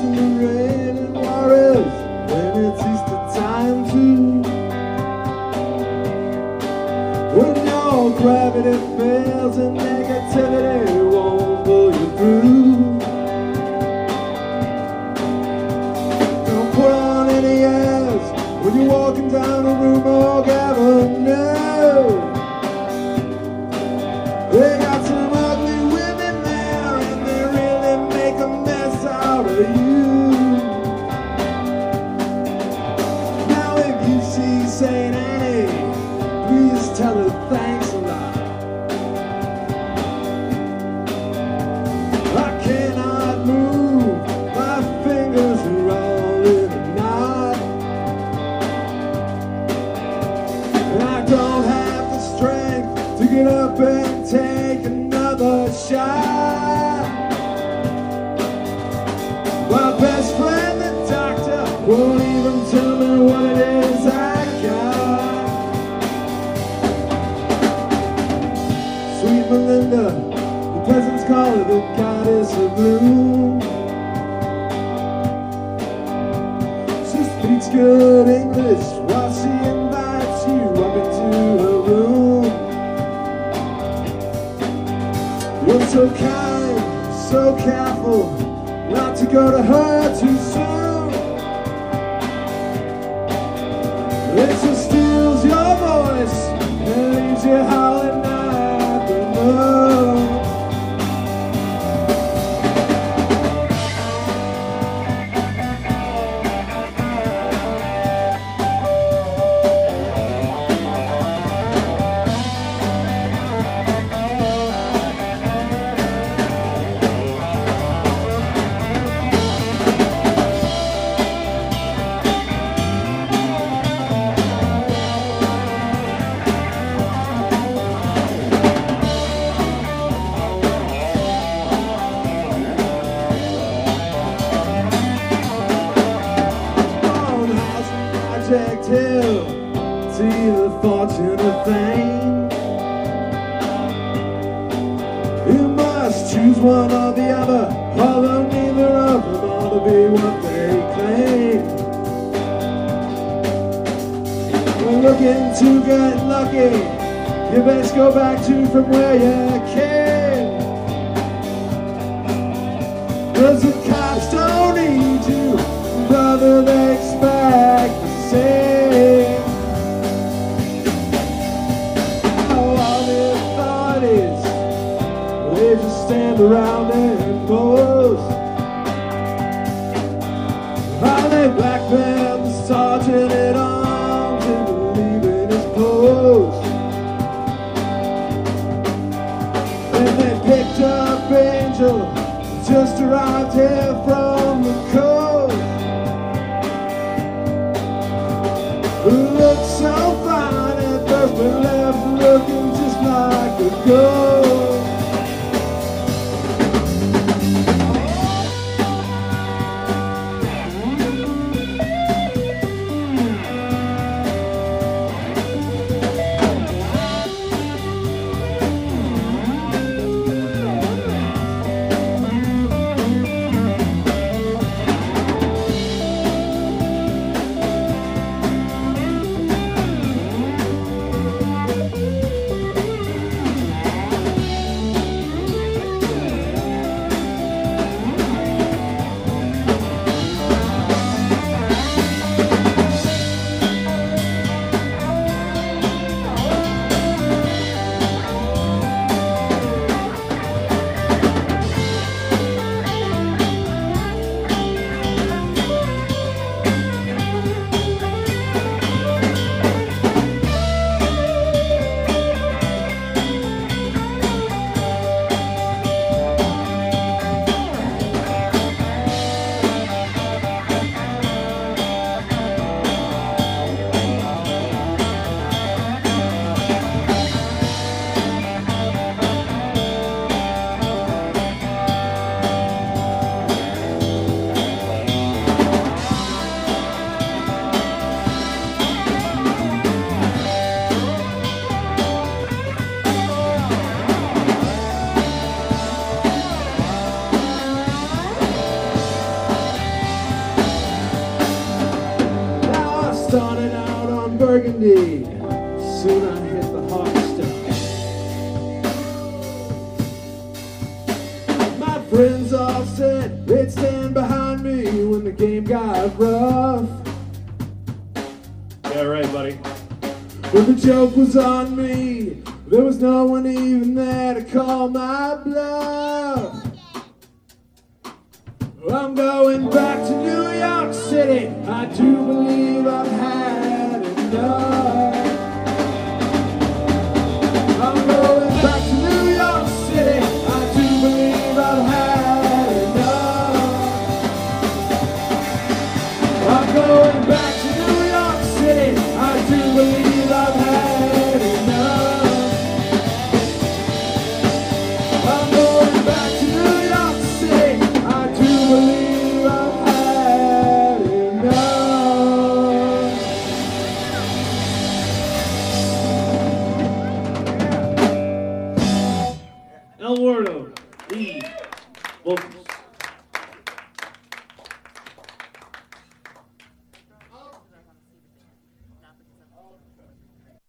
in the rain and worries when it's Easter time too. When your gravity fails and negativity won't pull you through. Don't put on any airs when you're walking down a room or avenue. They got some ugly women there and they really make a mess out of you. Now if you see St. Annie, please tell her thanks a lot. I cannot move, my fingers are all in a knot. And I don't have the strength to get up and take another shot. My best friend, the doctor, won't even tell me what it is I got. Sweet Melinda, the peasants call her the goddess of gloom. She speaks good English while she invites you up into her room. You're so kind, so careful not to go to her too soon. It just steals your voice and leaves you howling at the moon. Hill, see the fortunate thing. You must choose one or the other, although neither of them ought to be what they claim. We're looking to get lucky, you best go back to from where you came. 'Cause the cops don't need you, brother, they expect the same. All the authorities, they just stand around and pose. How they blackmailed the sergeant at arms into leaving his post. And they picked up Angel, just arrived here from the coast. Who looked so fine at first but left looking just like a ghost. started out on Burgundy. Soon I hit the hard stuff. My friends all said they'd stand behind me when the game got rough. Yeah, right, buddy. But the joke was on me. There was no one even there to call my bluff. I'm going back to New York City. I do believe I've had enough.